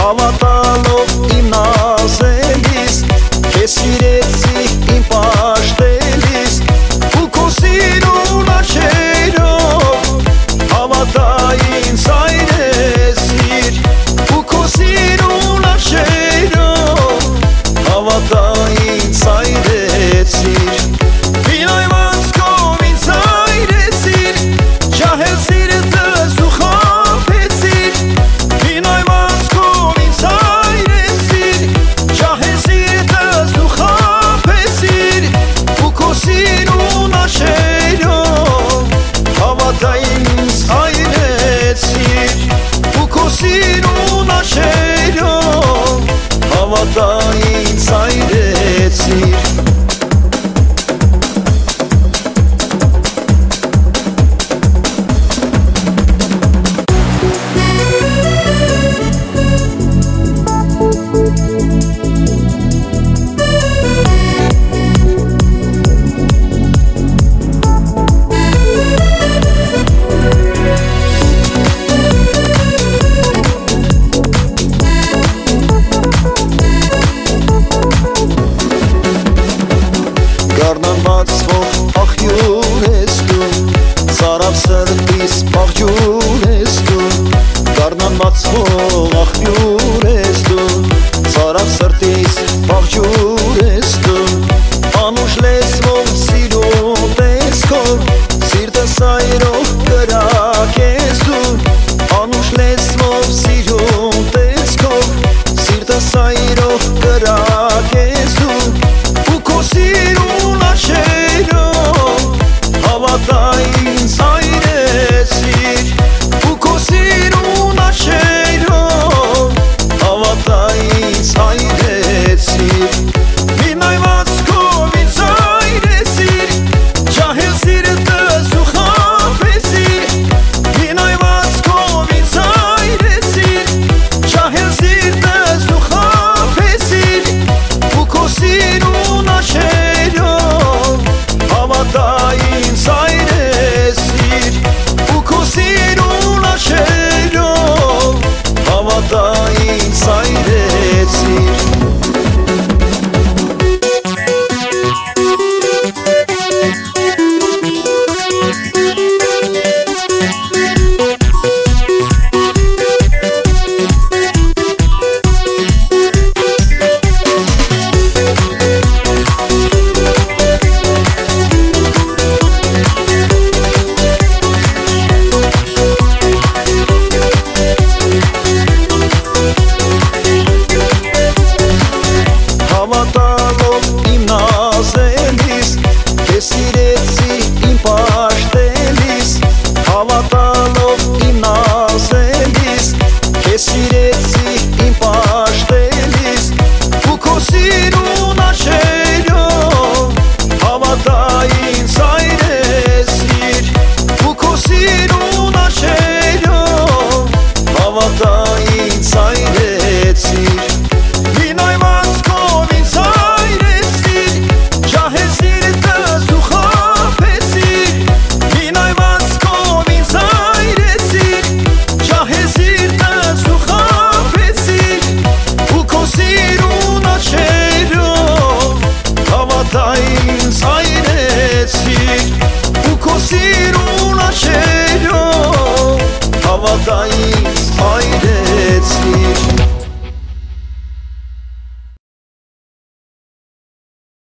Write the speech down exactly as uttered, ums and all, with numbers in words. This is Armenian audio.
Հավատալով իմ նազելիս, քեզ սիրեցի իմ պաշտելիս, ու քո սիրուն աչքերով հավատա ինձ այրեցիր, ու քո սիրուն աչքերով հավատա ինձ այրեցիր, մինայված կով ինձ այրեցիր, ջահել սիրտս ու խաբեցիր, մինայված կով ինձ այրեցիր, ջահել սիրտս ու խաբեցիր, ու քո սիրուն աչքերով հավատա ինձ այրեցիր, ու քո սիրուն աչքերով հավատա ինձ այրեցիր. Գառնան բացվող աղյուր ես դու, ծարավ սրտիս պաղջուր ես դու, գառնան բացվող աղյուր ես դու, ծարավ սրտիս պաղջուր ես դու, անուշ լեզվով սիրուն տեսքով, սիրտս այրով կրակ ես դու, անուշ լեզվով սիրուն տեսքով, սիրտս այրով կրակ ես դու, ու քո սիրուն աչքերով հավատա ինձ այրեցիր, ու քո սիրուն աչքերով հավատա ինձ այրեցիր, մինայված կով ինձ այրեցիր, ջահել սիրտս ու խաբեցիր, մինայված կով ինձ այրեցիր, ջահել սիրտս ու խաբեցիր, ու քո սիրուն աչքերով հավատա ինձ այրեցիր, ու քո սիրուն աչքերով հավատա ինձ այրեցիր. Հավատալով իմ նազելիս, քեզ սիրեցի իմ պաշտելիս, հավատալով իմ նազելիս, քեզ սիրեցի իմ պաշտելիս, ու քո սիրուն